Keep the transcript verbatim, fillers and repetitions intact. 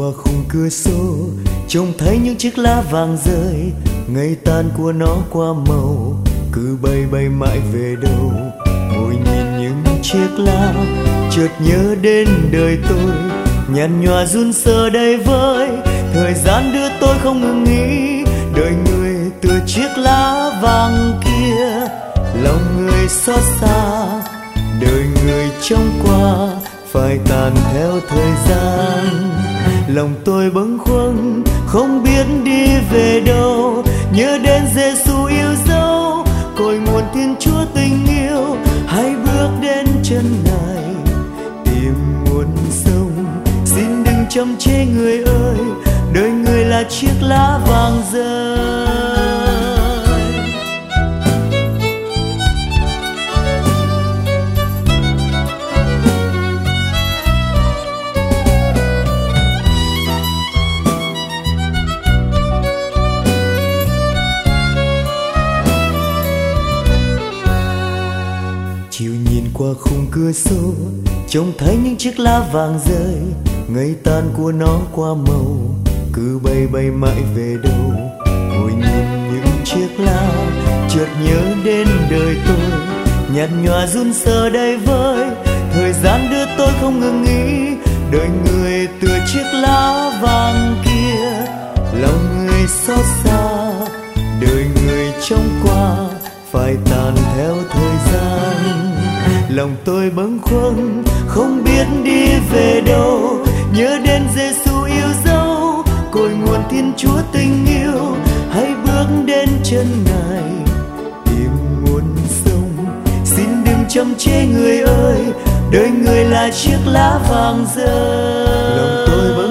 khung cửa sổ, trông thấy những chiếc lá vàng rơi, ngày tan của nó qua màu, cứ bay bay mãi về đâu. Ngồi nhìn những chiếc lá, chợt nhớ đến đời tôi, nhàn nhòa run sờ đầy vơi. Thời gian đưa tôi không ngừng nghĩ, đời người từ chiếc lá vàng kia. Lòng người xót xa, đời người trong qua phải tàn theo thời gian. Lòng tôi bâng khuâng không biết đi về đâu, nhớ đến Giêsu yêu dấu, cội nguồn Thiên Chúa tình yêu. Hãy bước đến chân Ngài tìm nguồn sống, xin đừng chăm chế người ơi, đời người là chiếc lá vàng rơi. Chiều nhìn qua khung cửa sổ, trông thấy những chiếc lá vàng rơi, ngày tan của nó qua màu, cứ bay bay mãi về đâu. Ngồi nhìn những chiếc lá, chợt nhớ đến đời tôi, nhạt nhòa run sờ đầy vơi. Thời gian đưa tôi không ngừng nghĩ, đời người tựa chiếc lá vàng kia. Lòng người xót xa, đời người trong qua phải tàn theo thời gian. Lòng tôi bâng khuâng không biết đi về đâu, nhớ đến Giêsu yêu dấu, cội nguồn Thiên Chúa tình yêu. Hãy bước đến chân Ngài tìm nguồn sống, xin đừng chăm chế người ơi, đời người là chiếc lá vàng rơi. Lòng tôi bâng